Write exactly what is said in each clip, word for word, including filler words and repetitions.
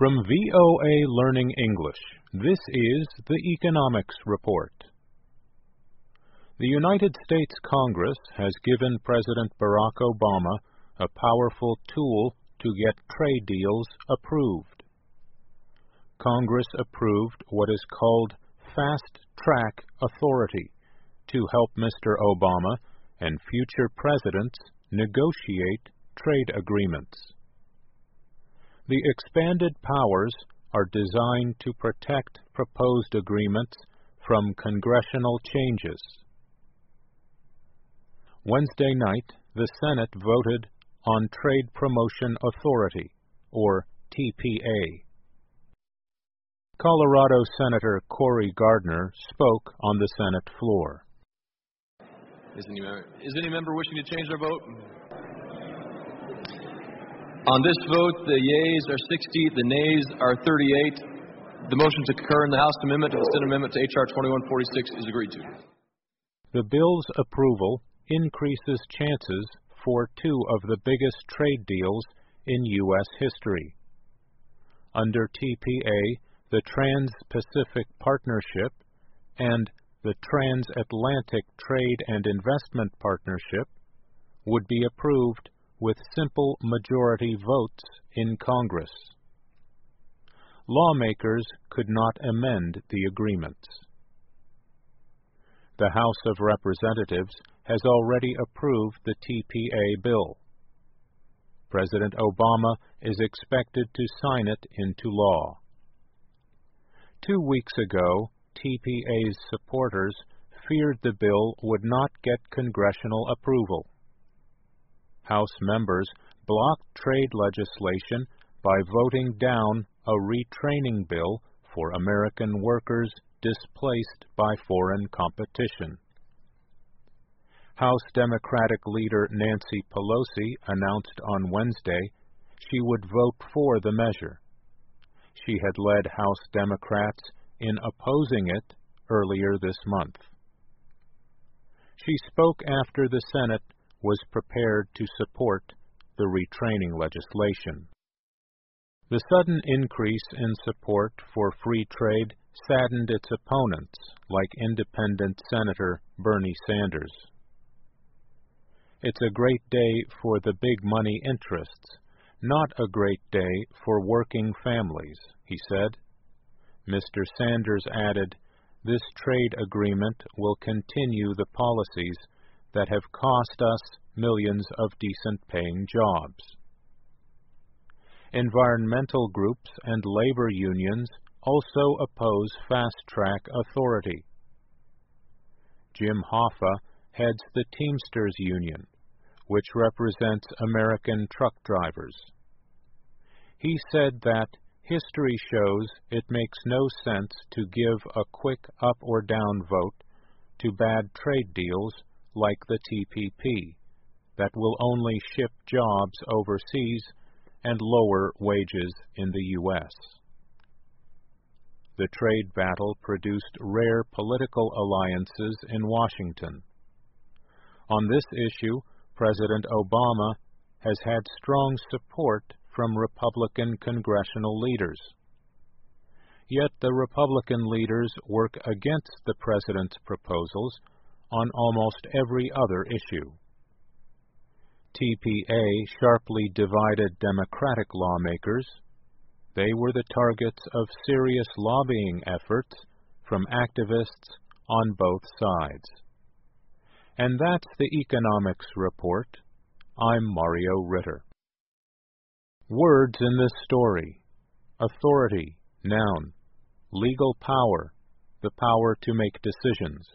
From V O A Learning English, this is the Economics Report. The United States Congress has given President Barack Obama a powerful tool to get trade deals approved. Congress approved what is called Fast Track Authority to help Mister Obama and future presidents negotiate trade agreements. The expanded powers are designed to protect proposed agreements from congressional changes. Wednesday night, the Senate voted on Trade Promotion Authority, or T P A. Colorado Senator Cory Gardner spoke on the Senate floor. Is any, is any member wishing to change their vote? On this vote, the yeas are sixty, the nays are thirty-eight. The motion to concur in the House amendment to the Senate amendment to H R twenty-one forty-six is agreed to. The bill's approval increases chances for two of the biggest trade deals in U S history. Under T P A, the Trans-Pacific Partnership and the Transatlantic Trade and Investment Partnership would be approved with simple majority votes in Congress. Lawmakers could not amend the agreements. The House of Representatives has already approved the T P A bill. President Obama is expected to sign it into law. Two weeks ago, T P A's supporters feared the bill would not get congressional approval. House members blocked trade legislation by voting down a retraining bill for American workers displaced by foreign competition. House Democratic leader Nancy Pelosi announced on Wednesday she would vote for the measure. She had led House Democrats in opposing it earlier this month. She spoke after the Senate was prepared to support the retraining legislation. The sudden increase in support for free trade saddened its opponents, like independent Senator Bernie Sanders. It's a great day for the big money interests, not a great day for working families, he said. Mister Sanders added, "This trade agreement will continue the policies that have cost us millions of decent-paying jobs." Environmental groups and labor unions also oppose fast-track authority. Jim Hoffa heads the Teamsters Union, which represents American truck drivers. He said that history shows it makes no sense to give a quick up or down vote to bad trade deals like the T P P that will only ship jobs overseas and lower wages in the U S The trade battle produced rare political alliances in Washington. On this issue, President Obama has had strong support from Republican congressional leaders. Yet the Republican leaders work against the president's proposals on almost every other issue. T P A sharply divided Democratic lawmakers. They were the targets of serious lobbying efforts from activists on both sides. And that's the Economics Report. I'm Mario Ritter. Words in this story: authority, noun; legal power, the power to make decisions.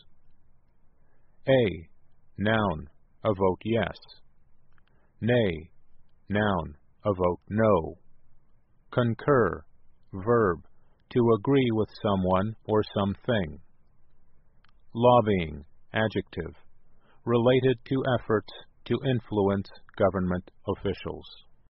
A, noun, a vote yes. Nay, noun, a vote no. Concur, verb, to agree with someone or something. Lobbying, adjective, related to efforts to influence government officials.